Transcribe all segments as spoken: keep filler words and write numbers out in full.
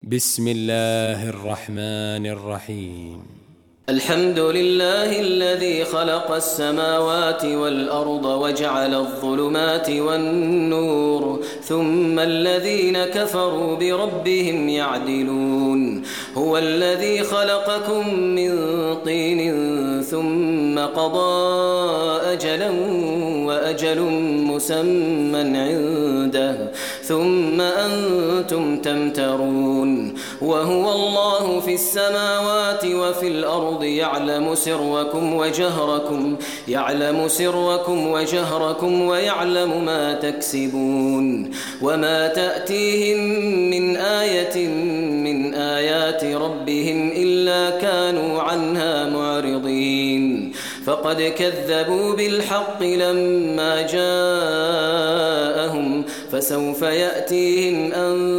بسم الله الرحمن الرحيم. الحمد لله الذي خلق السماوات والأرض وجعل الظلمات والنور ثم الذين كفروا بربهم يعدلون. هو الذي خلقكم من طين ثم قضى أجلا وأجل مسمى عنده ثم أنتم تمترون. وهو الله في السماوات وفي الأرض يعلم سركم وجهركم يعلم سركم وجهركم ويعلم ما تكسبون. وما تأتيهم من آية من آيات ربهم إلا كانوا عنها معرضين. فقد كذبوا بالحق لما جاءهم فسوف يأتيهم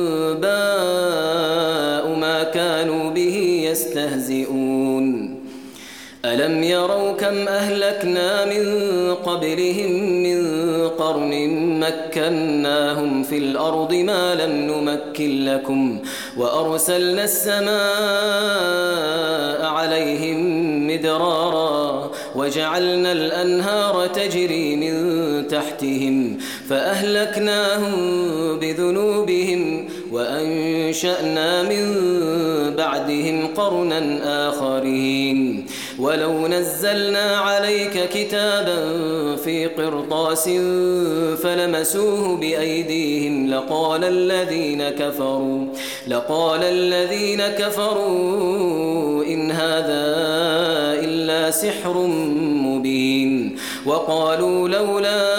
أنباء ما كانوا به يستهزئون. ألم يروا كم أهلكنا من قبلهم من قرن مكناهم في الأرض ما لم نمكن لكم وأرسلنا السماء عليهم مدرارا وجعلنا الأنهار تجري من تحتهم فأهلكناهم بذنوبهم وأنشأنا من بعدهم قرنا آخرين. ولو نزلنا عليك كتابا في قرطاس فلمسوه بأيديهم لقال الذين كفروا لقال الذين كفروا إن هذا إلا سحر مبين. وقالوا لولا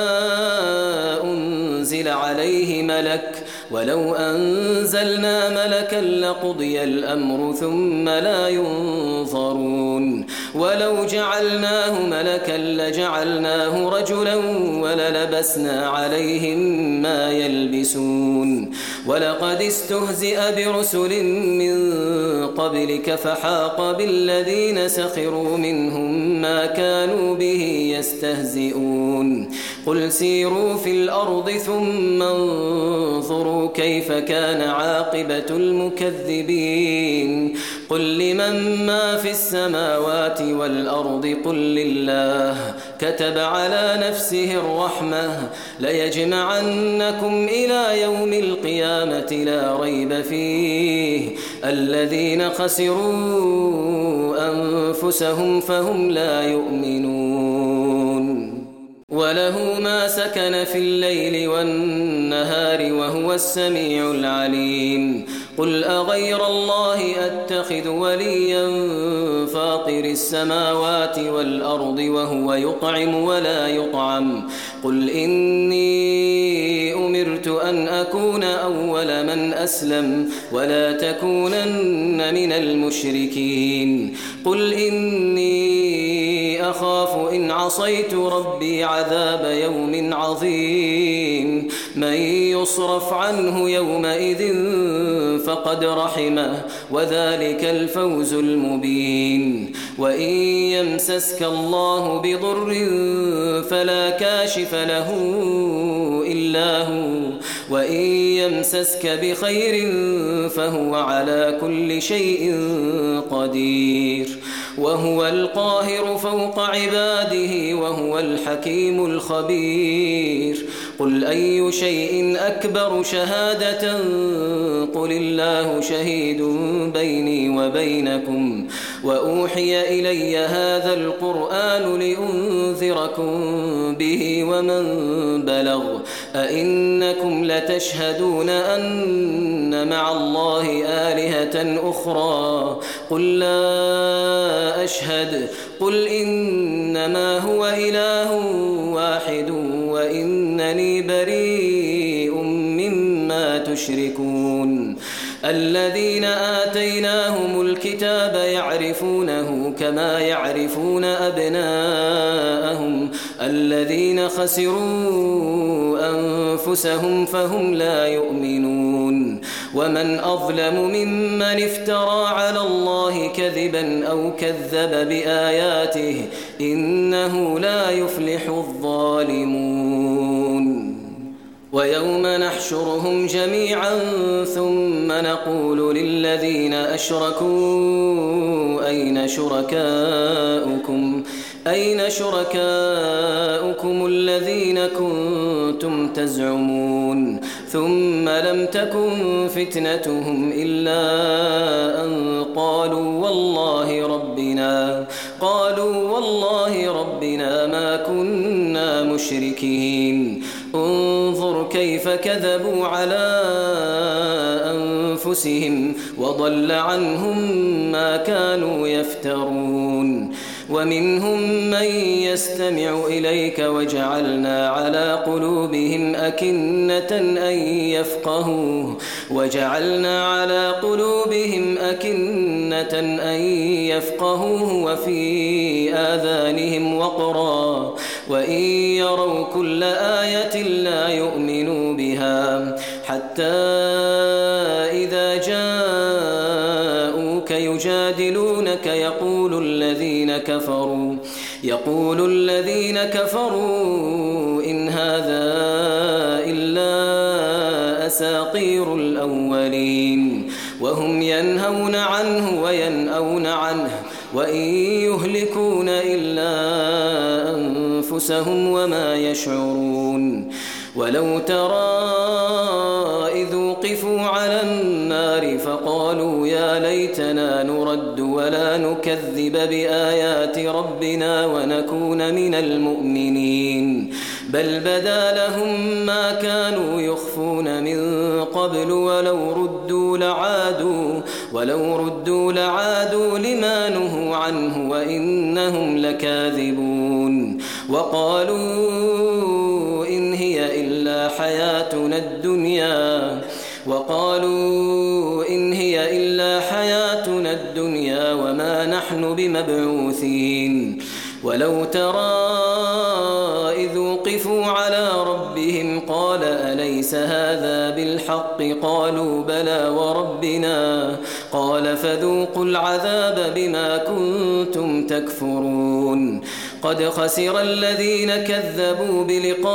أنزل عليه ملك ولو أنزلنا ملكا لقضي الأمر ثم لا ينظرون. ولو جعلناه ملكا لجعلناه رجلا وللبسنا عليهم ما يلبسون. ولقد استهزئ برسل من قبلك فحاق بالذين سخروا منهم ما كانوا به يستهزئون. قل سيروا في الأرض ثم انظروا كيف كان عاقبة المكذبين. قل لمن ما في السماوات والأرض قل لله كتب على نفسه الرحمة ليجمعنكم إلى يوم القيامة لا ريب فيه الذين خسروا أنفسهم فهم لا يؤمنون. وله ما سكن في الليل والنهار وهو السميع العليم. قل أغير الله أتخذ وليا فاطر السماوات والأرض وهو يطعم ولا يطعم. قل إني أمرت أن أكون أول من أسلم ولا تكونن من المشركين. قل إني أخاف إن عصيت ربي عذاب يوم عظيم. من يصرف عنه يومئذ فقد رحمه وذلك الفوز المبين. وإن يمسسك الله بضر فلا كاشف له إلا هو وإن يمسسك بخير فهو على كل شيء قدير. وهو القاهر فوق عباده وهو الحكيم الخبير. قل أي شيء أكبر شهادة قل الله شهيد بيني وبينكم وأوحي إلي هذا القرآن لأنذركم به ومن بلغ. أئنكم لتشهدون أن مع الله آلهة أخرى قل لا أشهد. قل إنما هو إله واحد وإنني بريء مما تشركون. الذين آتيناهم الكتاب يعرفونه كما يعرفون أبناءهم الذين خسروا أنفسهم فهم لا يؤمنون. ومن أظلم ممن افترى على الله كذبا أو كذب بآياته إنه لا يفلح الظالمون. ويوم نحشرهم جميعا ثم نقول للذين أشركوا أين شركاؤكم أين شركاؤكم الذين كنتم تزعمون ثم لم تكن فتنتهم إلا أن قالوا والله ربنا قالوا والله ربنا ما كنا مشركين انظر كيف كذبوا على أنفسهم وضل عنهم ما كانوا يفترون ومنهم من يستمع إليك وجعلنا على قلوبهم أكنة أن يفقهوه وجعلنا على قلوبهم أكنة أن يفقهوه وفي آذانهم وقرا وإن يروا كل آية لا يؤمنوا بها حتى إذا جاءوك يجادلونك يقول الذين كفروا يقول الذين كفروا إن هذا إلا أساطير الأولين وهم ينهون عنه وينأون عنه وإن يهلكون إلا أنفسهم وما يشعرون ولو ترى إذ وقفوا على النار فقالوا يا ليتنا نرد ولا نكذب بآيات ربنا ونكون من المؤمنين بل بدا لهم ما كانوا يخفون من قبل ولو ردوا لعادوا ولو ردوا لعادوا لما نهوا عنه وإنهم لكاذبون وقالوا إن هي إلا حياتنا الدنيا وقالوا إن هي إلا حياتنا الدنيا وما نحن بمبعوثين ولو ترى إذ وقفوا على ربهم قال أليس هذا بالحق قالوا بلى وربنا قال فذوقوا العذاب بما كنتم تكفرون قد خسر الذين كذبوا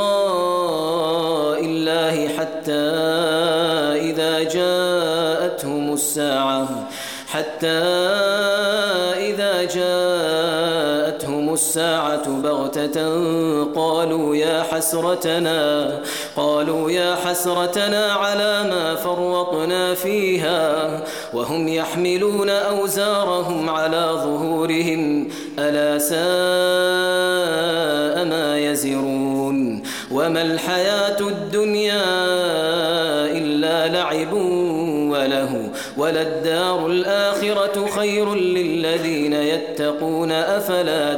بلقاء الله حتى إذا جاءتهم الساعة حتى إذا جاءتهم الساعة بغتة قالوا يا حسرتنا قالوا يا حسرتنا على ما فرطنا فيها وهم يحملون أوزارهم على ظهورهم ألا ساء ما يزرون وما الحياة الدنيا إلا لعب وله وللدار الآخرة خير للذين يتقون أفلا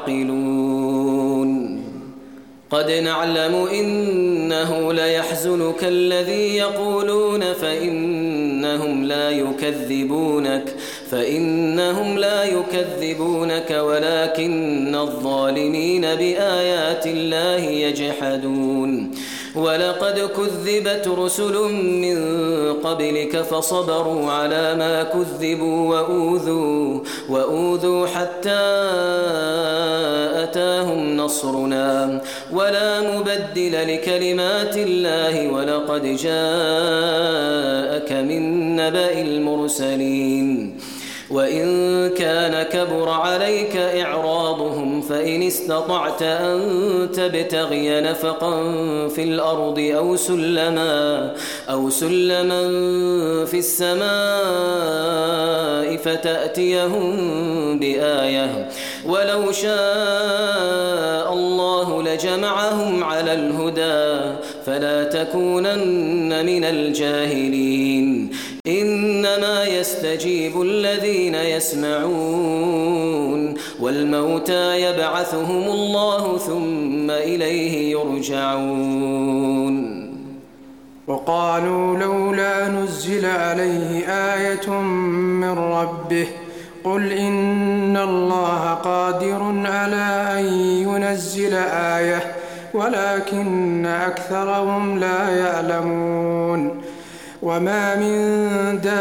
تعقلون قد نعلم إنه ليحزنك الذي يقولون فإنهم لا يكذبونك فإنهم لا يكذبونك ولكن الظالمين بآيات الله يجحدون ولقد كذبت رسل من قبلك فصبروا على ما كذبوا وأوذوا وأوذوا حتى أتاهم نصرنا ولا مبدل لكلمات الله ولقد جاءك من نبأ المرسلين وإن كان كبر عليك إعراضهم فإن استطعت أن تبتغي نفقا في الأرض أو سلما أو سلما في السماء فتأتيهم بآية ولو شاء الله لجمعهم على الهدى فلا تكونن من الجاهلين إنما يستجيب الذين يسمعون والموتى يبعثهم الله ثم إليه يرجعون وقالوا لولا نزل عليه آية من ربه قل إن الله قادر على أن ينزل آية ولكن أكثرهم لا يعلمون وما من دابة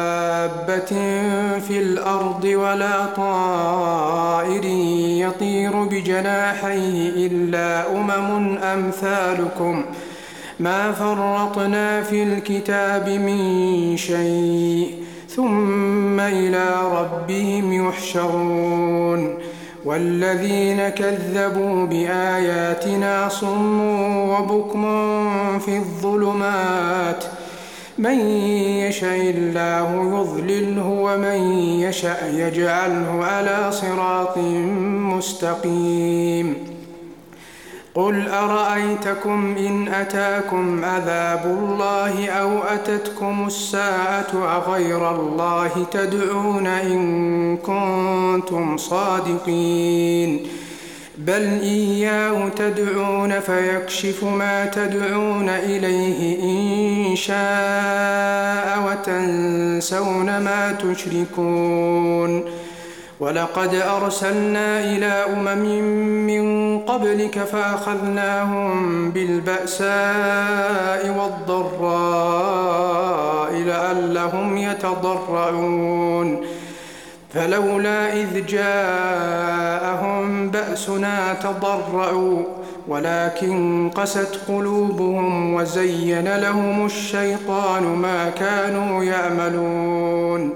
في الأرض ولا طائر يطير يطير بجناحيه إلا أمم أمثالكم ما فرطنا في الكتاب من شيء ثم إلى ربهم يحشرون والذين كذبوا بآياتنا صم وبكم في الظلمات من يشاء الله يضلله ومن يشاء يجعله على صراط مستقيم قل أرأيتكم إن أتاكم عذاب الله أو أتتكم الساعة أغير الله تدعون إن كنتم صادقين بل إياه تدعون فيكشف ما تدعون إليه إن شاء وتنسون ما تشركون ولقد أرسلنا إلى أمم من قبلك فأخذناهم بالبأساء والضراء لعلهم يتضرعون فلولا إذ جاءهم بأسنا تضرعوا ولكن قست قلوبهم وزين لهم الشيطان ما كانوا يعملون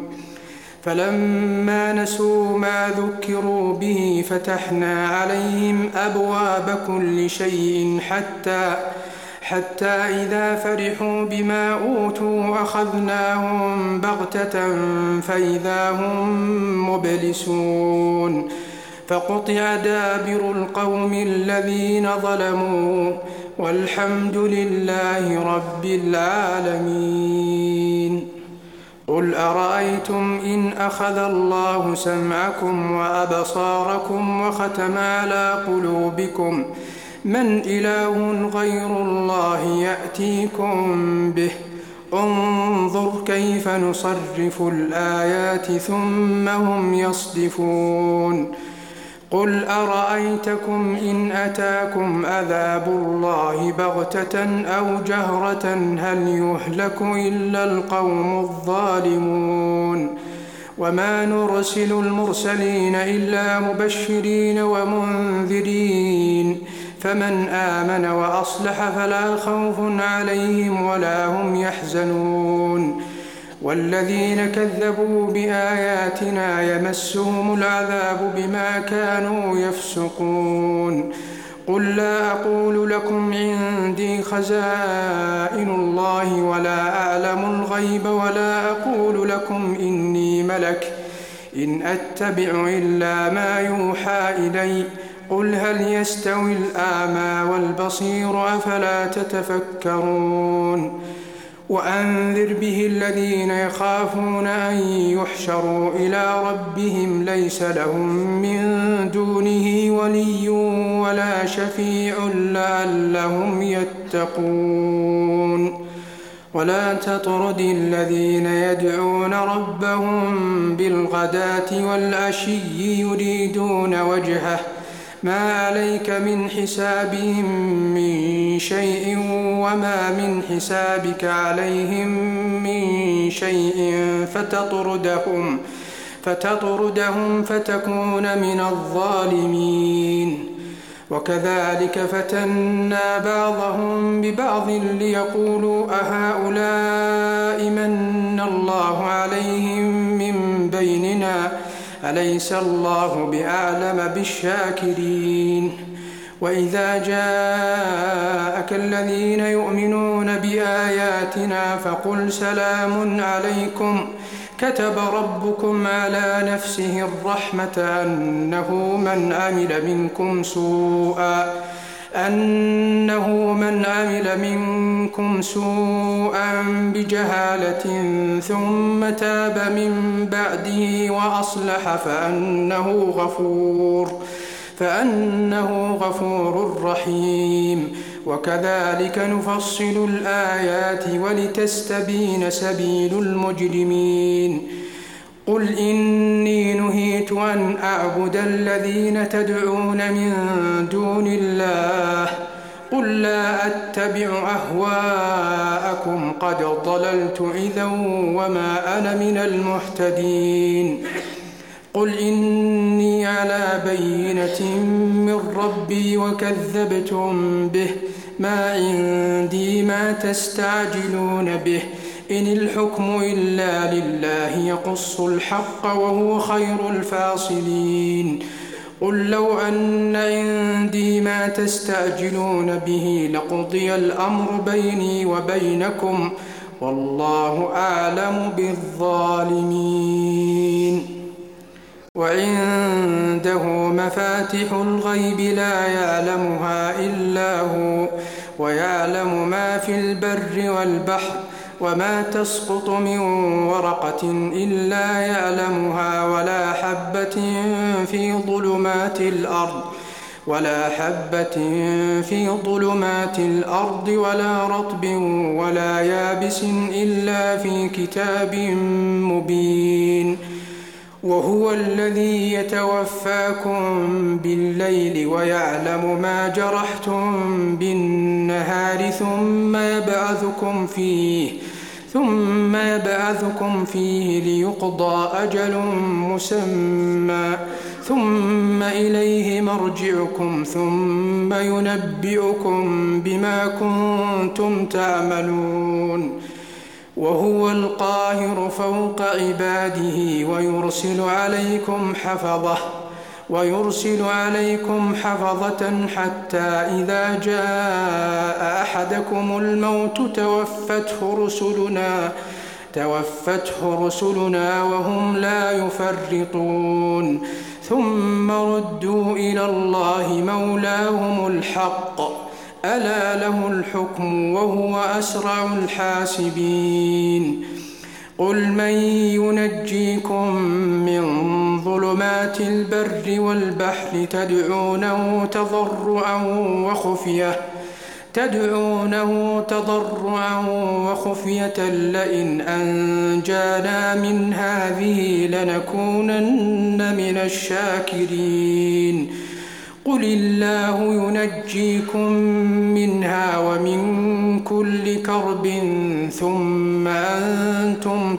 فلما نسوا ما ذكروا به فتحنا عليهم أبواب كل شيء حتى حتى إذا فرحوا بما أوتوا أخذناهم بغتة فإذا هم مبلسون فقطع دابر القوم الذين ظلموا والحمد لله رب العالمين قل أرأيتم إن أخذ الله سمعكم وأبصاركم وختم على قلوبكم من إله غير الله يأتيكم به انظر كيف نصرف الآيات ثم هم يصدفون قل أرأيتكم إن أتاكم عذاب الله بغتة أو جهرة هل يهلك إلا القوم الظالمون وما نرسل المرسلين إلا مبشرين ومنذرين فمن آمن وأصلح فلا خوف عليهم ولا هم يحزنون والذين كذبوا بآياتنا يمسهم العذاب بما كانوا يفسقون قل لا أقول لكم عندي خزائن الله ولا أعلم الغيب ولا أقول لكم إني ملك إن أتبع إلا ما يوحى إلي قل هل يستوي الأعمى والبصير أفلا تتفكرون وأنذر به الذين يخافون أن يحشروا إلى ربهم ليس لهم من دونه ولي ولا شفيع لعلهم يتقون ولا تطرد الذين يدعون ربهم بالغداة والعشي يريدون وجهه ما عليك من حسابهم من شيء وما من حسابك عليهم من شيء فتطردهم فتطردهم فتكون من الظالمين وكذلك فتنا بعضهم ببعض ليقولوا أهؤلاء من الله عليهم من بيننا أليس الله بأعلم بالشاكرين وإذا جاءك الذين يؤمنون بآياتنا فقل سلام عليكم كتب ربكم على نفسه الرحمة أنه من عمل منكم سوءا أنه من عمل منكم سوءا بجهالة ثم تاب من بعده وأصلح فأنه غفور فأنه غفور رحيم وكذلك نفصل الآيات ولتستبين سبيل المجرمين قل إني نهيت أن أعبد الذين تدعون من دون الله قل لا أتبع أهواءكم قد ضللت إذا وما أنا من المهتدين قل إني على بينة من ربي وكذبتم به، ما عندي ما تستعجلون به، إن الحكم إلا لله يقص الحق وهو خير الفاصلين. قل لو أن عندي ما تستعجلون به لقضي الأمر بيني وبينكم والله أعلم بالظالمين. وعنده مفاتح الغيب لا يعلمها إلا هو، ويعلم ما في البر والبحر، وما تسقط من ورقة إلا يعلمها، ولا حبة في ظلمات الأرض ولا حبة في ظلمات الأرض ولا رطب ولا يابس إلا في كتاب مبين. وهو الذي يتوفاكم بالليل ويعلم ما جرحتم بالنهار ثم يبعثكم فيه ثم يبعثكم فيه ليقضى أجل مسمى، ثم إليه مرجعكم ثم ينبئكم بما كنتم تعملون. وهو القاهر فوق عباده ويرسل عليكم حفظة ويرسل عليكم حفظة حتى إذا جاء أحدكم الموت توفته رسلنا توفته رسلنا وهم لا يفرطون، ثم ردوا إلى الله مولاهم الحق، ألا له الحكم وهو أسرع الحاسبين. قل من ينجيكم من ظلمات البر والبحر تدعونه تضرعا وخفية تدعونه تضرعا وخفية لئن أنجانا من هذه لنكونن من الشاكرين. قل الله ينجيكم منها ومن كل كرب ثم أنتم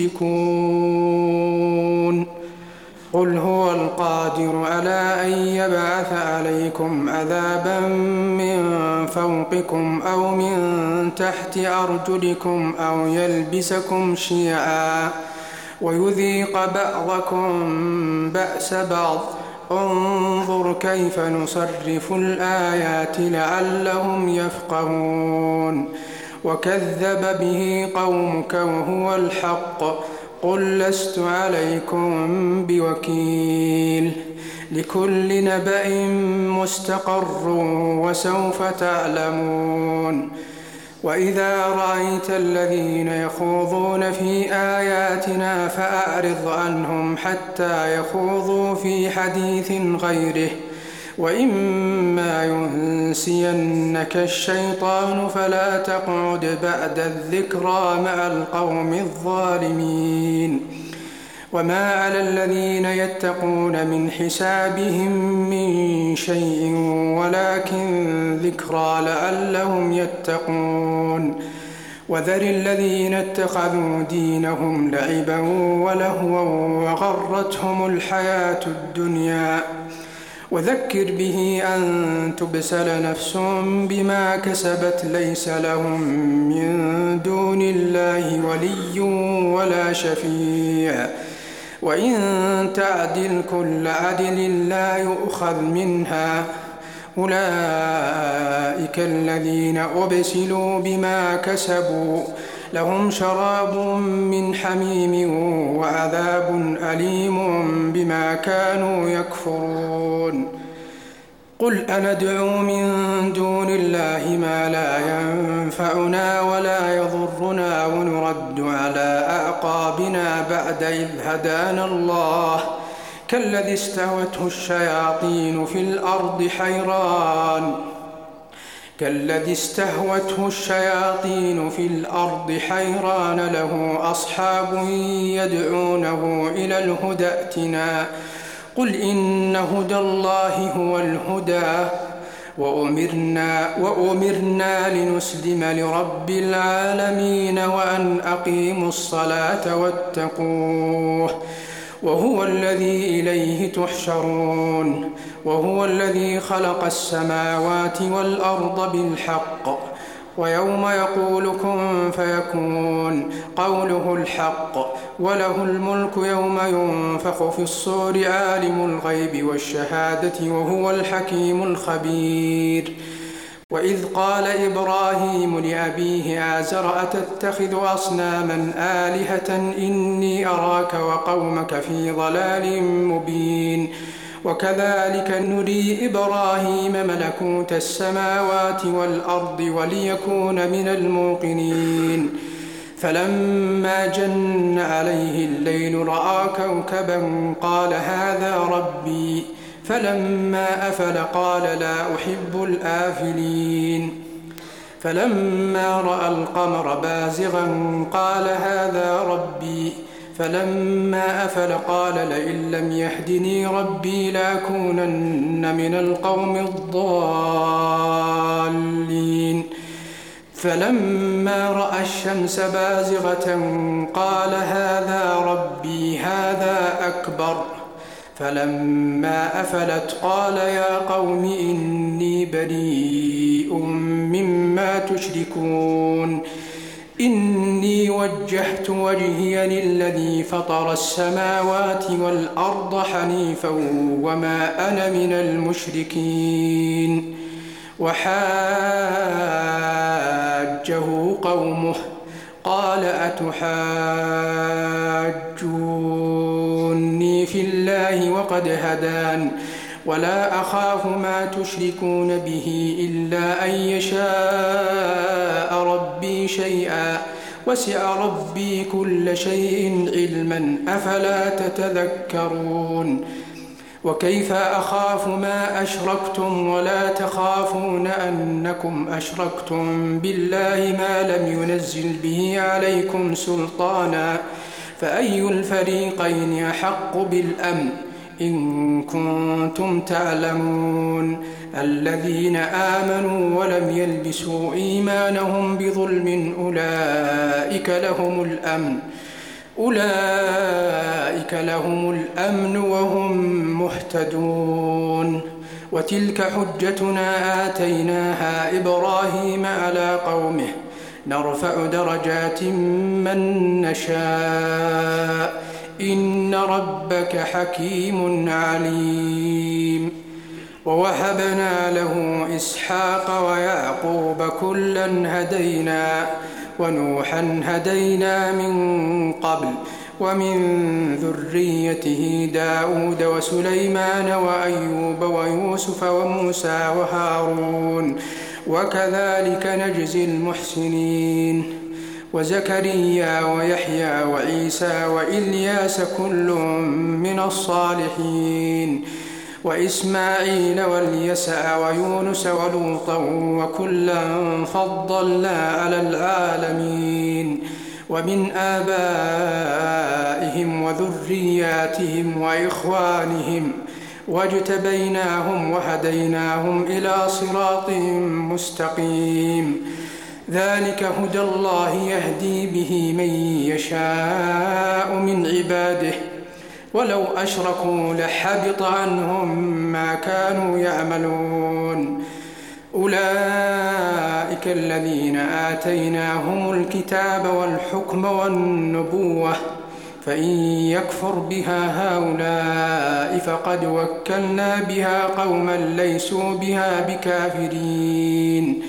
تشركون. قل هو القادر على أن يبعث عليكم عذابا من فوقكم أو من تحت أرجلكم أو يلبسكم شيعا ويذيق بعضكم بأس بعض. انظر كيف نصرف الآيات لعلهم يفقهون. وكذب به قومك وهو الحق، قل لست عليكم بوكيل، لكل نبأ مستقر وسوف تعلمون. وإذا رأيت الذين يخوضون في آياتنا فأعرض عنهم حتى يخوضوا في حديث غيره، وإما ينسينك الشيطان فلا تقعد بعد الذكرى مع القوم الظالمين. وما على الذين يتقون من حسابهم من شيء ولكن ذكرى لعلهم يتقون. وذر الذين اتخذوا دينهم لعبا ولهوا وغرتهم الحياة الدنيا، وذكر به أن تبسل نفس بما كسبت ليس لهم من دون الله ولي ولا شفيع، وإن تعدل كل عدل لا يؤخذ منها. أولئك الذين أبسلوا بما كسبوا لهم شراب من حميم وعذاب أليم بما كانوا يكفرون. قل أندعو من دون الله ما لا ينفعنا ولا يضرنا ونرد على أعقابنا بعد إذ هدانا الله، كالذي استهوته الشياطين في الأرض حيران كالذي استهوته الشياطين في الأرض حيران له أصحاب يدعونه إلى الهدى ائتنا. قل إن هدى الله هو الهدى، وأمرنا, وأمرنا لنسلم لرب العالمين وأن أقيموا الصلاة واتقوه وهو الذي إليه تحشرون وهو الذي خلق السماوات والأرض بالحق ويوم يقول كن فيكون قوله الحق وله الملك يوم ينفخ في الصور عالم الغيب والشهادة وهو الحكيم الخبير وإذ قال إبراهيم لأبيه آزر أتتخذ أصناما آلهة إني أراك وقومك في ضلال مبين وكذلك نري إبراهيم ملكوت السماوات والأرض وليكون من الموقنين فلما جن عليه الليل رأى كوكبا قال هذا ربي فلما أفل قال لا أحب الآفلين فلما رأى القمر بازغا قال هذا ربي فلما أفل قال لئن لم يهدني ربي لأكونن من القوم الضالين فلما رأى الشمس بازغة قال هذا ربي هذا أكبر فلما أفلت قال يا قوم إني بريء مما تشركون إني وجهت وجهي للذي فطر السماوات والأرض حنيفا وما أنا من المشركين وحاجه قومه قال أتحاجوني في الله وقد هدان ولا أخاف ما تشركون به إلا أن يشاء ربي شيئا وسع ربي كل شيء علما أفلا تتذكرون وكيف أخاف ما أشركتم ولا تخافون أنكم أشركتم بالله ما لم ينزل به عليكم سلطانا فأي الفريقين أحق بالأمن إن كنتم تعلمون الذين آمنوا ولم يلبسوا إيمانهم بظلم أولئك لهم الأمن أولئك لهم الأمن وهم مهتدون وتلك حجتنا آتيناها إبراهيم على قومه نرفع درجات من نشاء إن ربك حكيم عليم ووهبنا له إسحاق ويعقوب كلا هدينا ونوحا هدينا من قبل ومن ذريته داود وسليمان وأيوب ويوسف وموسى وهارون وكذلك نجزي المحسنين وزكريا ويحيى وعيسى وإلياس كل من الصالحين وإسماعيل واليسع ويونس ولوطا وكلا فضلنا على العالمين ومن آبائهم وذرياتهم وإخوانهم واجتبيناهم وهديناهم إلى صراط مستقيم ذلك هدى الله يهدي به من يشاء من عباده ولو أشركوا لحبط عنهم ما كانوا يعملون أولئك الذين آتيناهم الكتاب والحكم والنبوة فإن يكفر بها هؤلاء فقد وكلنا بها قوما ليسوا بها بكافرين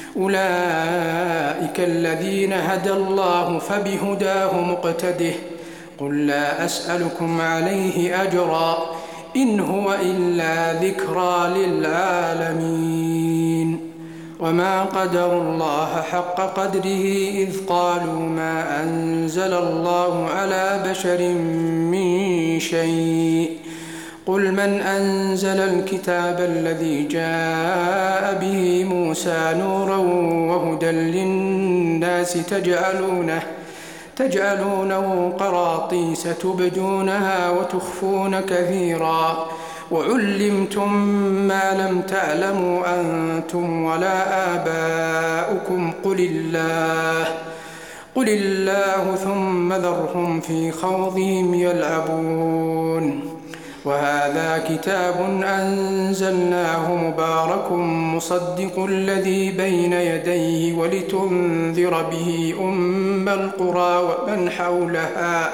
أولئك الذين هدى الله فبهداه مقتده قل لا أسألكم عليه أجرا إن هو إلا ذكرى للعالمين وما قدروا الله حق قدره إذ قالوا ما أنزل الله على بشر من شيء قل من أنزل الكتاب الذي جاء به موسى نورا وهدى للناس تجعلونه تجعلونه قراطيس تبدونها وتخفون كثيرا وعلمتم ما لم تعلموا أنتم ولا آباؤكم قل الله قل الله ثم ذرهم في خوضهم يلعبون. وهذا كتاب أنزلناه مبارك مصدق الذي بين يديه ولتنذر به أم القرى ومن حولها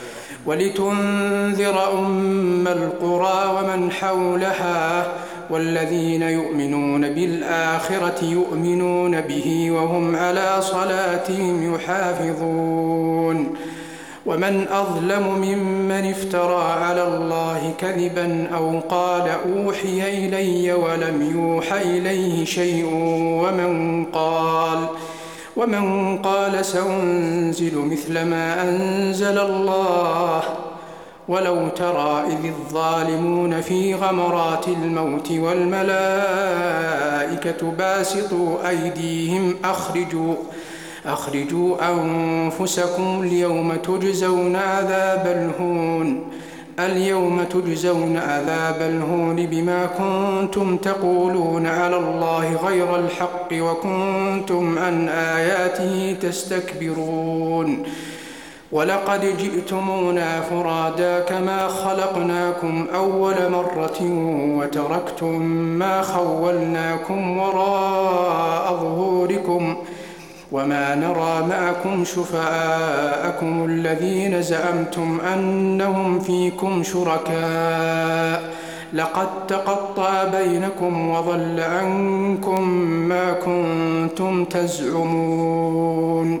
ولتنذر أم القرى ومن حولها والذين يؤمنون بالآخرة يؤمنون به وهم على صلاتهم يحافظون. ومن أظلم ممن افترى على الله كذبا أو قال أوحي إلي ولم يوح إليه شيء ومن قال ومن قال سأنزل مثل ما أنزل الله. ولو ترى إذ الظالمون في غمرات الموت والملائكة باسطوا أيديهم أخرجوا أخرجوا أنفسكم اليوم تجزون عذاب الهون اليوم تجزون عذاب الهون بما كنتم تقولون على الله غير الحق وكنتم عن آياته تستكبرون. ولقد جئتمونا فرادا كما خلقناكم أول مرة وتركتم ما خولناكم وراء ظهوركم وما نرى معكم شفعاءكم الذين زعمتم أنهم فيكم شركاء لقد تقطع بينكم وضل عنكم ما كنتم تزعمون.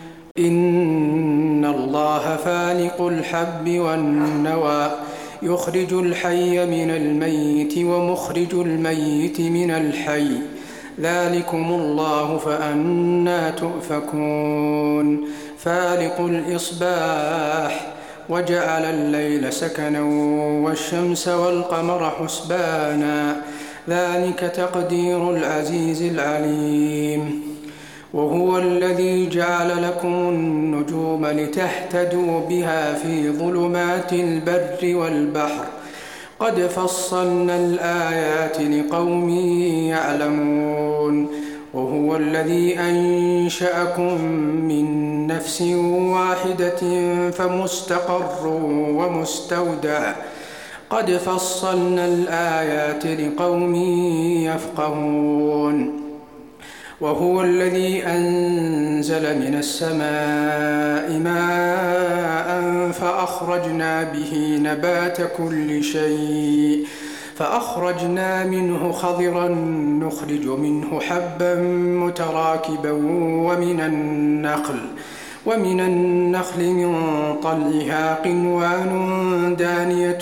إن الله فالق الحب والنوى يخرج الحي من الميت ومخرج الميت من الحي ذلكم الله فأنى تؤفكون. فالق الإصباح وجعل الليل سكنا والشمس والقمر حسبانا ذلك تقدير العزيز العليم. وهو الذي جعل لكم النجوم لتهتدوا بها في ظلمات البر والبحر قد فصلنا الآيات لقوم يعلمون. وهو الذي أنشأكم من نفس واحدة فمستقر ومستودع قد فصلنا الآيات لقوم يفقهون. وهو الذي أنزل من السماء ماء فأخرجنا به نبات كل شيء فأخرجنا منه خضرا نخرج منه حبا متراكبا ومن النخل ومن النخل من طلعها قنوان دانية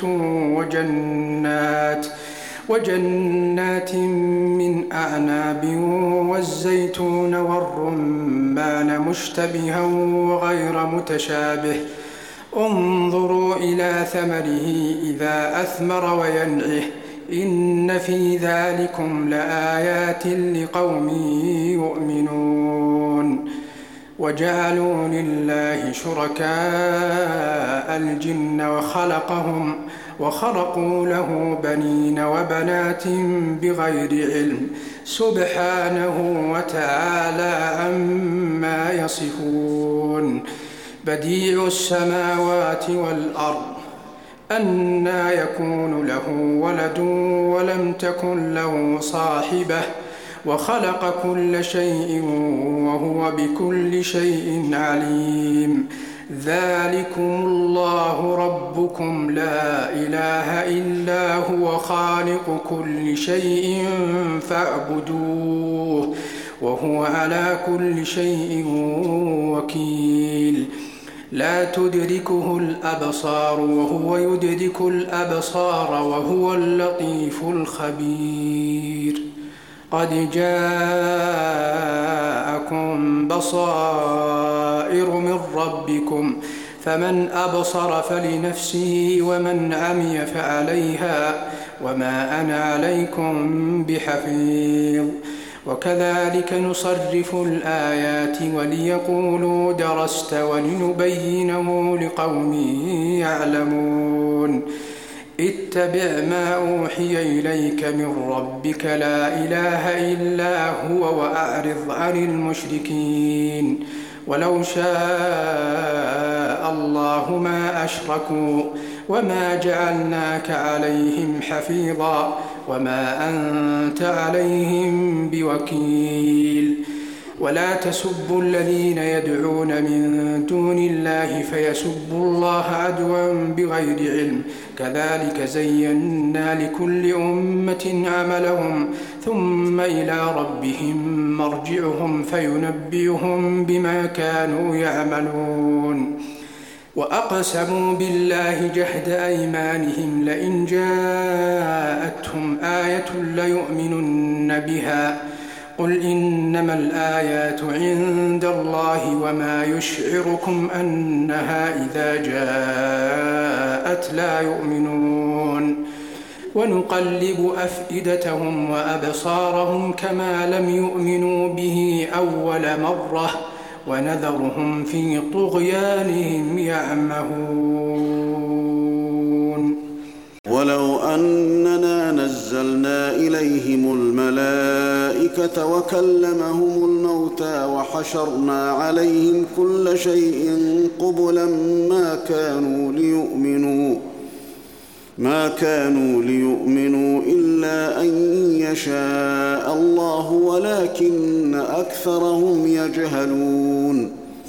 وجنات وجنات من أعناب والزيتون والرمان مشتبها وغير متشابه انظروا إلى ثمره إذا أثمر وينعه إن في ذلكم لآيات لقوم يؤمنون. وجعلوا لله شركاء الجن وخلقهم وخرقوا له بنين وبنات بغير علم سبحانه وتعالى عما يصفون. بديع السماوات والأرض أنى يكون له ولد ولم تكن له صاحبة وخلق كل شيء وهو بكل شيء عليم. ذلكم الله ربكم لا إله إلا هو خالق كل شيء فاعبدوه وهو على كل شيء وكيل. لا تدركه الأبصار وهو يدرك الأبصار وهو اللطيف الخبير. قد جاءكم بصائر من ربكم فمن أبصر فلنفسه ومن عمي فعليها وما أنا عليكم بحفيظ. وكذلك نصرف الآيات وليقولوا درست ولنبينه لقوم يعلمون. اتبع ما أوحي إليك من ربك لا إله إلا هو وأعرض عن المشركين. ولو شاء الله ما أشركوا وما جعلناك عليهم حفيظا وما أنت عليهم بوكيل ولا تسبوا الذين يدعون من دون الله فيسبوا الله عدوا بغير علم كذلك زينا لكل أمة عملهم ثم إلى ربهم مرجعهم فينبئهم بما كانوا يعملون وأقسموا بالله جهد أيمانهم لئن جاءتهم آية ليؤمنن بها قل إنما الآيات عند الله وما يشعركم أنها إذا جاءت لا يؤمنون ونقلب أفئدتهم وأبصارهم كما لم يؤمنوا به أول مرة ونذرهم في طغيانهم يعمهون ولو أننا نزلنا إليهم الملائكة وكلمهم الموتى وحشرنا عليهم كل شيء قبلا ما كانوا ليؤمنوا ما كانوا ليؤمنوا إلا أن يشاء الله ولكن أكثرهم يجهلون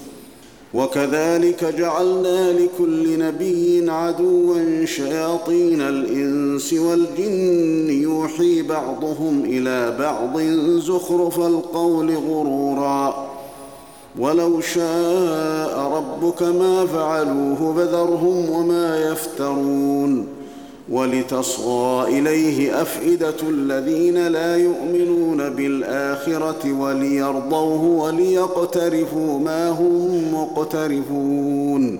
وكذلك جعلنا لكل نبي عدوا شياطين الإنس والجن يوحي بعضهم إلى بعض زخرف القول غرورا ولو شاء ربك ما فعلوه فذرهم وما يفترون ولتصغى إليه أفئدة الذين لا يؤمنون بالآخرة وليرضوه وليقترفوا ما هم مقترفون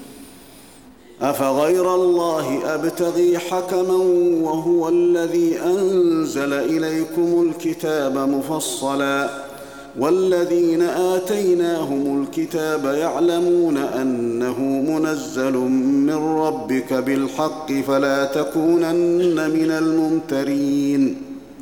أفغير الله أبتغي حكما وهو الذي أنزل إليكم الكتاب مفصلا والذين آتيناهم الكتاب يعلمون أنه منزل من ربك بالحق فلا تكونن من الممترين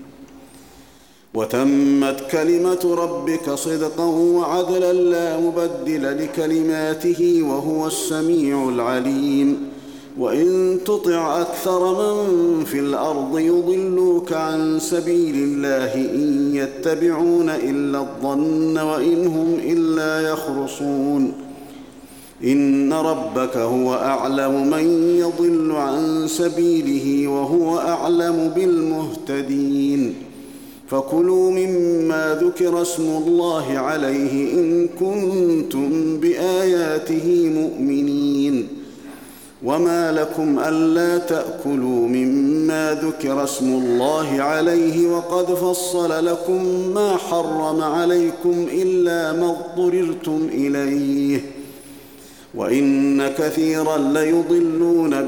وتمت كلمة ربك صدقا وعدلا لا مبدل لكلماته وهو السميع العليم وإن تطع أكثر من في الأرض يضلوك عن سبيل الله إن يتبعون إلا الظن وإن هم إلا يخرصون إن ربك هو أعلم من يضل عن سبيله وهو أعلم بالمهتدين فكلوا مما ذكر اسم الله عليه إن كنتم بآياته مؤمنين وما لكم ألا تأكلوا مما ذكر اسم الله عليه وقد فصل لكم ما حرم عليكم إلا ما اضطررتم إليه وإن كثيرا ليضلون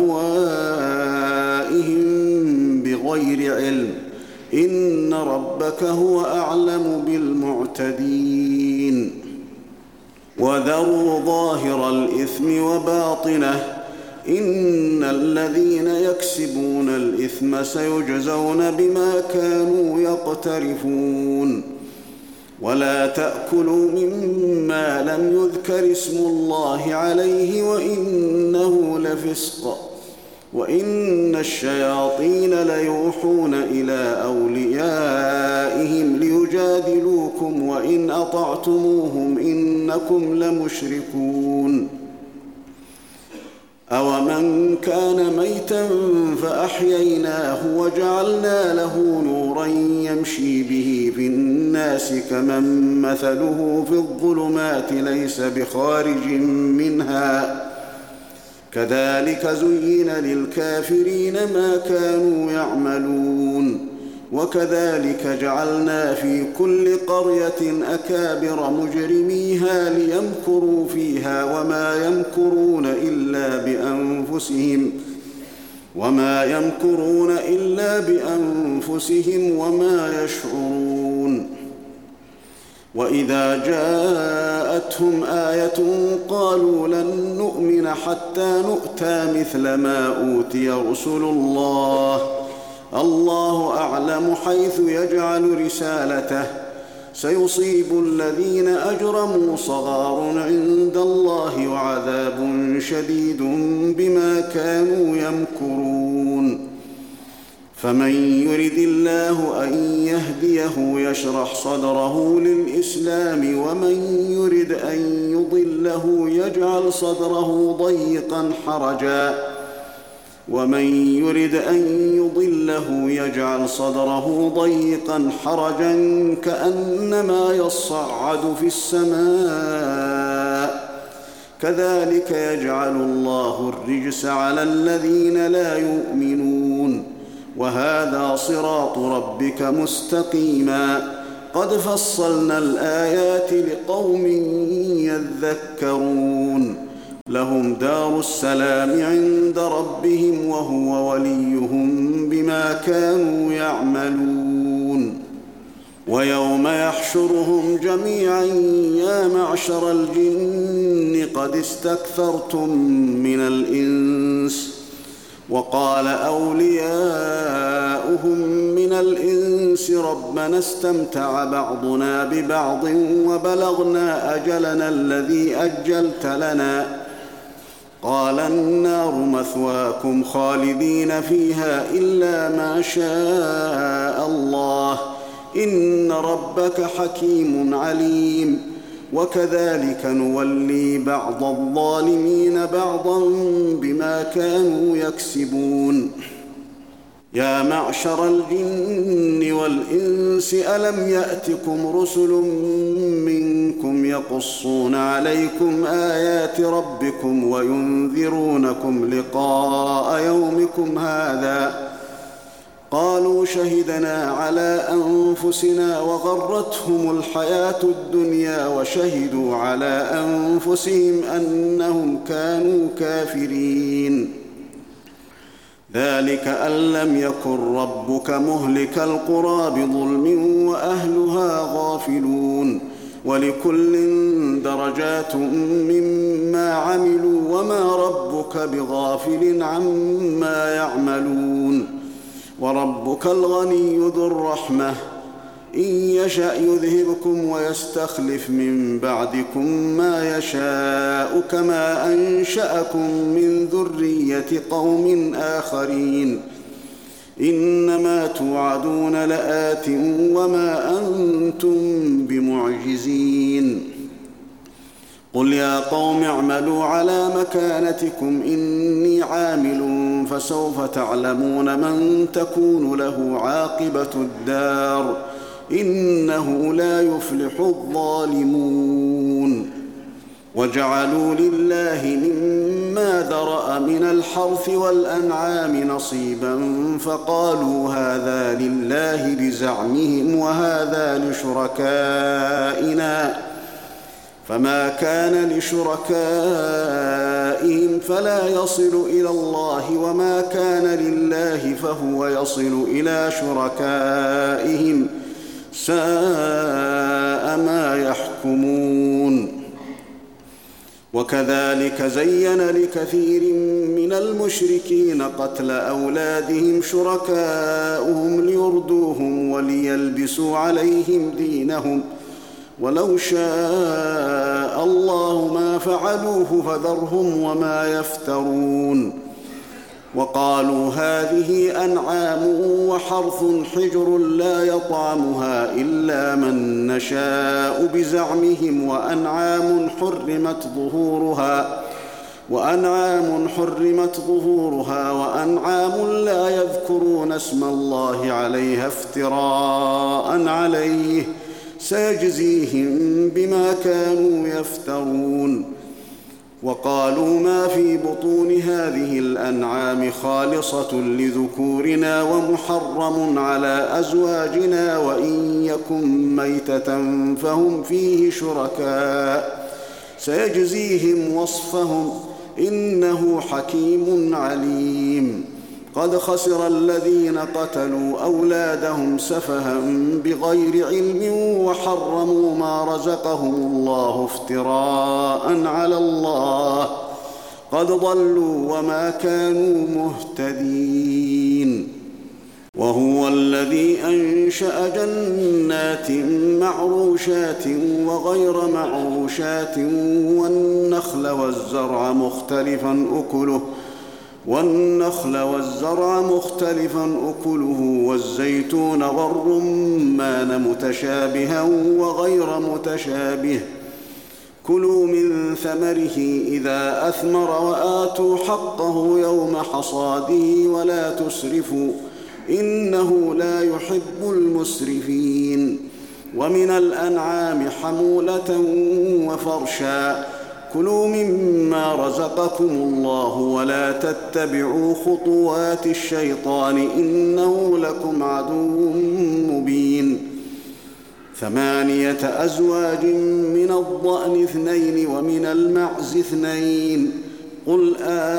بأهوائهم بغير علم إن ربك هو أعلم بالمعتدين وذروا ظاهر الإثم وباطنه إن الذين يكسبون الإثم سيجزون بما كانوا يقترفون ولا تأكلوا مما لم يذكر اسم الله عليه وإنه لفسق وإن الشياطين ليوحون إلى أوليائهم ليجادلوكم وإن أطعتموهم إنكم لمشركون أومن كان ميتا فأحييناه وجعلنا له نورا يمشي به في الناس كمن مثله في الظلمات ليس بخارج منها كذلك زين للكافرين ما كانوا يعملون وكذلك جعلنا في كل قرية أكابر مجرميها ليمكروا فيها وما يمكرون إلا بأنفسهم وما يمكرون إلا بأنفسهم وما يشعرون وإذا جاءتهم آية قالوا لن نؤمن حتى نؤتى مثل ما أوتي رسل الله الله أعلم حيث يجعل رسالته سيصيب الذين أجرموا صغار عند الله وعذاب شديد بما كانوا يمكرون. فمن يرد الله أن يهديه يشرح صدره للإسلام، ومن يرد أن يضله يجعل صدره ضيقا حرجا ومن يرد أن يضله يجعل صدره ضيقا حرجا كأنما يصعد في السماء. كذلك يجعل الله الرجس على الذين لا يؤمنون. وهذا صراط ربك مستقيما. قد فصلنا الآيات لقوم يذكرون. لهم دار السلام عند ربهم وهو وليهم بما كانوا يعملون. ويوم يحشرهم جميعا يا معشر الجن قد استكثرتم من الإنس، وقال أولياؤهم من الإنس ربنا استمتع بعضنا ببعض وبلغنا أجلنا الذي أجلت لنا، قال النار مثواكم خالدين فيها إلا ما شاء الله إن ربك حكيم عليم. وكذلك نولي بعض الظالمين بعضا بما كانوا يكسبون. يا معشر الجن والإنس ألم يأتكم رسل منكم يقصون عليكم آيات ربكم وينذرونكم لقاء يومكم هذا؟ قالوا شهدنا على أنفسنا وغرتهم الحياة الدنيا وشهدوا على أنفسهم أنهم كانوا كافرين. ذلك أن لم يكن ربك مهلك القرى بظلم وأهلها غافلون. ولكل درجات مما عملوا وما ربك بغافل عما يعملون. وربك الغني ذو الرحمة إن يشأ يذهبكم ويستخلف من بعدكم ما يشاء كما أنشأكم من ذرية قوم آخرين. إنما توعدون لآت وما أنتم بمعجزين. قل يا قوم اعملوا على مكانتكم إني عامل فسوف تعلمون من تكون له عاقبة الدار إنه لا يفلح الظالمون. وجعلوا لله مما ذرأ من الحرث والأنعام نصيبا فقالوا هذا لله بزعمهم وهذا لشركائنا، فما كان لشركائهم فلا يصل إلى الله وما كان لله فهو يصل إلى شركائهم ساء ما يحكمون. وكذلك زين لكثير من المشركين قتل أولادهم شركاؤهم ليردوهم وليلبسوا عليهم دينهم ولو شاء الله ما فعلوه فذرهم وما يفترون. وقالوا هذه أنعام وحرث حجر لا يطعمها إلا من نشاء بزعمهم وأنعام حرمت ظهورها وأنعام حرمت ظهورها وأنعام لا يذكرون اسم الله عليها افتراء عليه سيجزيهم بما كانوا يفترون. وقالوا ما في بطون هذه الأنعام خالصة لذكورنا ومحرم على أزواجنا وإن يكن ميتة فهم فيه شركاء سيجزيهم وصفهم إنه حكيم عليم. قد خسر الذين قتلوا أولادهم سفها بغير علم وحرموا ما رزقهم الله افتراء على الله قد ضلوا وما كانوا مهتدين. وهو الذي أنشأ جنات معروشات وغير معروشات والنخل والزرع مختلفا أكله والنخل والزرع مختلفا أكله والزيتون والرمان متشابها وغير متشابه كلوا من ثمره إذا أثمر وآتوا حقه يوم حصاده ولا تسرفوا إنه لا يحب المسرفين ومن الأنعام حمولة وفرشا كلوا مما رزقكم الله ولا تتبعوا خطوات الشيطان إنه لكم عدو مبين ثمانية أزواج من الضأن اثنين ومن المعز اثنين قل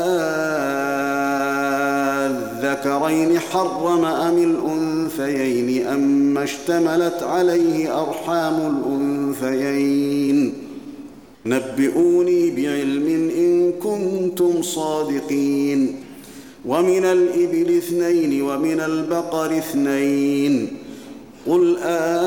آذكرين حرم أم الأنثيين أم اشتملت عليه أرحام الأنثيين نبئوني بعلم إن كنتم صادقين ومن الإبل اثنين ومن البقر اثنين قل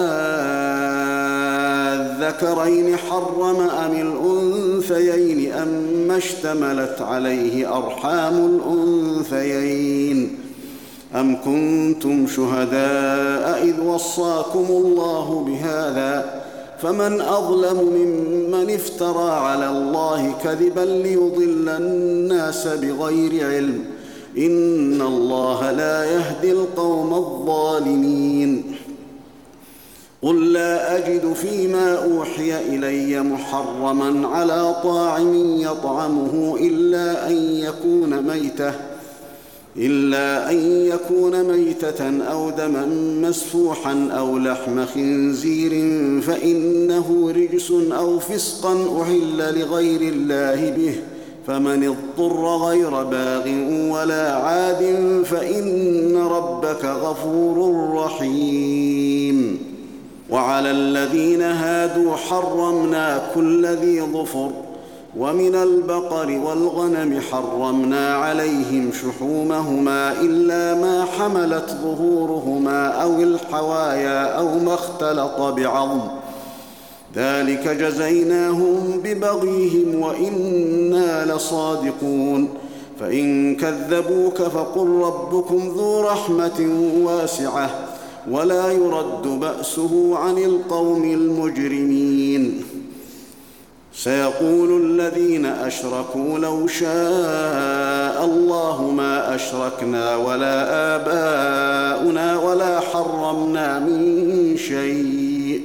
آذكرين حرم أم الأنثيين أم اشتملت عليه أرحام الأنثيين أم كنتم شهداء إذ وصاكم الله بهذا فمن أظلم ممن افترى على الله كذبا ليضل الناس بغير علم إن الله لا يهدي القوم الظالمين قل لا أجد فيما أوحي إلي محرما على طاعم يطعمه إلا أن يكون ميتة إلا أن يكون ميتة أو دما مسفوحا أو لحم خنزير فإنه رجس أو فسقا أحل لغير الله به فمن اضطر غير باغ ولا عاد فإن ربك غفور رحيم وعلى الذين هادوا حرمنا كل ذي ظفر ومن البقر والغنم حرمنا عليهم شحومهما إلا ما حملت ظهورهما أو الحوايا أو ما اختلط بعظم ذلك جزيناهم ببغيهم وإنا لصادقون فإن كذبوك فقل ربكم ذو رحمة واسعة ولا يرد بأسه عن القوم المجرمين سيقول الذين أشركوا لو شاء الله ما أشركنا ولا آباؤنا ولا حرمنا من شيء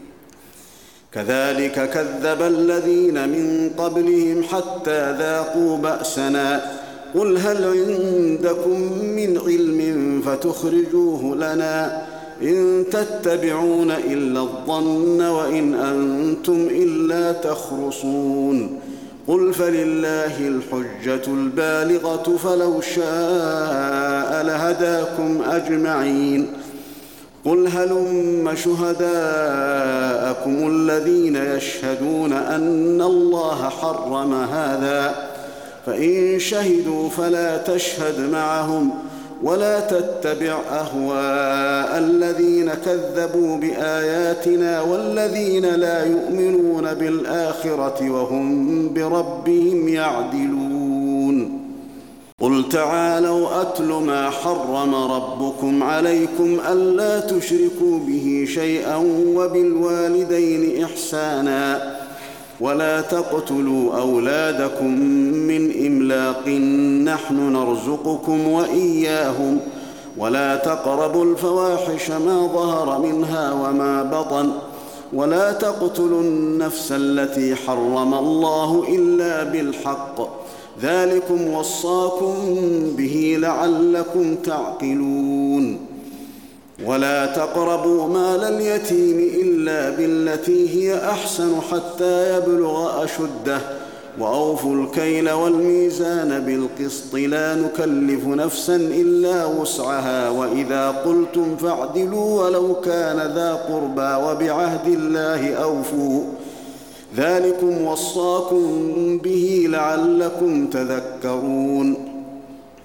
كذلك كذب الذين من قبلهم حتى ذاقوا بأسنا قل هل عندكم من علم فتخرجوه لنا إن تتبعون إلا الظن وإن أنتم إلا تخرصون قل فلله الحجة البالغة فلو شاء لهداكم أجمعين قل هلم شهداءكم الذين يشهدون أن الله حرم هذا فإن شهدوا فلا تشهد معهم ولا تتبع أهواء الذين كذبوا بآياتنا والذين لا يؤمنون بالآخرة وهم بربهم يعدلون قل تعالوا أتل ما حرم ربكم عليكم ألا تشركوا به شيئا وبالوالدين إحسانا ولا تقتلوا أولادكم من إملاق نحن نرزقكم وإياهم ولا تقربوا الفواحش ما ظهر منها وما بطن ولا تقتلوا النفس التي حرم الله إلا بالحق ذلكم وصاكم به لعلكم تعقلون ولا تقربوا مال اليتيم إلا بالتي هي أحسن حتى يبلغ أشده وأوفوا الكيل والميزان بالقسط لا نكلف نفسا إلا وسعها وإذا قلتم فاعدلوا ولو كان ذا قربى وبعهد الله أوفوا ذلكم وصاكم به لعلكم تذكرون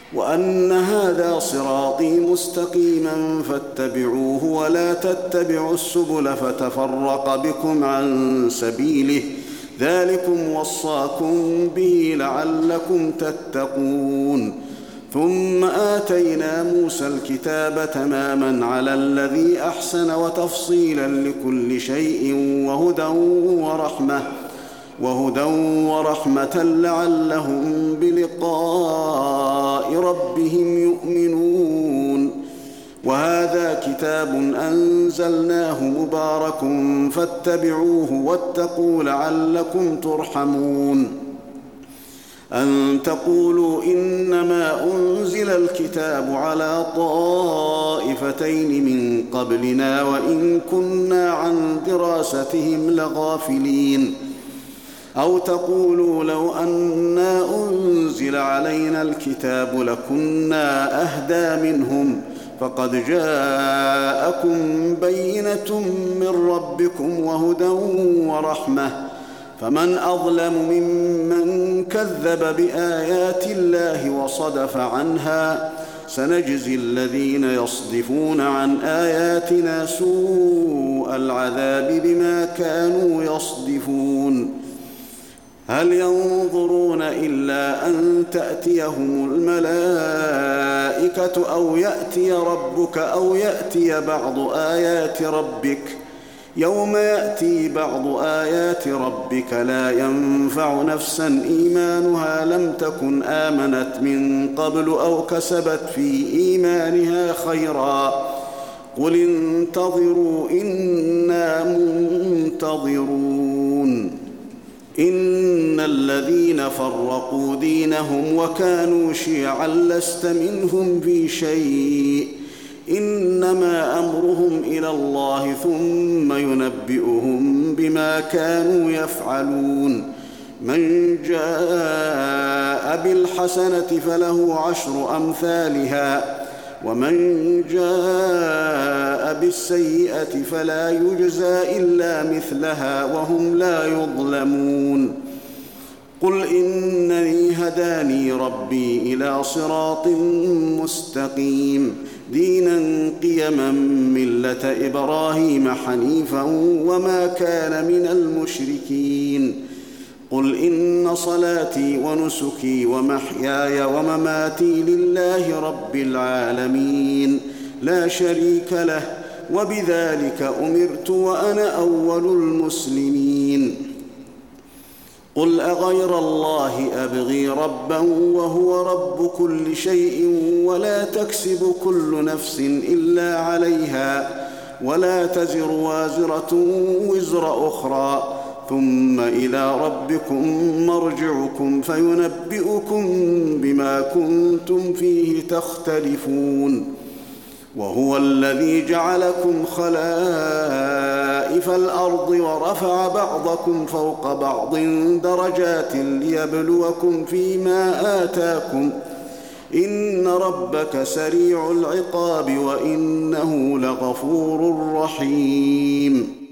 وأن هذا صراطي مستقيما فاتبعوه ولا تتبعوا السبل فتفرق بكم عن سبيله ذلكم وصاكم به لعلكم تتقون ثم آتينا موسى الكتاب تماما على الذي أحسن وتفصيلا لكل شيء وهدى ورحمة وهدى ورحمة لعلهم بلقاء ربهم يؤمنون وهذا كتاب أنزلناه مبارك فاتبعوه واتقوا لعلكم ترحمون أن تقولوا إنما أنزل الكتاب على طائفتين من قبلنا وإن كنا عن دراستهم لغافلين أو تقولوا لو أنا أنزل علينا الكتاب لكنا أهدى منهم فقد جاءكم بينة من ربكم وهدى ورحمة فمن أظلم ممن كذب بآيات الله وصدف عنها سنجزي الذين يصدفون عن آياتنا سوء العذاب بما كانوا يصدفون هل ينظرون إلا أن تأتيهم الملائكة أو يأتي ربك أو يأتي بعض آيات ربك يوم يأتي بعض آيات ربك لا ينفع نفسا إيمانها لم تكن آمنت من قبل أو كسبت في إيمانها خيرا قل انتظروا إنا منتظرون إن الذين فرقوا دينهم وكانوا شيعا لست منهم في شيء إنما أمرهم إلى الله ثم ينبئهم بما كانوا يفعلون من جاء بالحسنة فله عشر أمثالها ومن جاء بالسيئة فلا يجزى إلا مثلها وهم لا يظلمون قل إنني هداني ربي إلى صراط مستقيم دينا قيما ملة إبراهيم حنيفا وما كان من المشركين قل إن صلاتي ونسكي ومحياي ومماتي لله رب العالمين لا شريك له وبذلك أمرت وأنا أول المسلمين قل أغير الله أبغي ربا وهو رب كل شيء ولا تكسب كل نفس إلا عليها ولا تزر وازرة وزر أخرى ثم إلى ربكم مرجعكم فينبئكم بما كنتم فيه تختلفون وهو الذي جعلكم خلائف الأرض ورفع بعضكم فوق بعض درجات ليبلوكم فيما آتاكم إن ربك سريع العقاب وإنه لغفور رحيم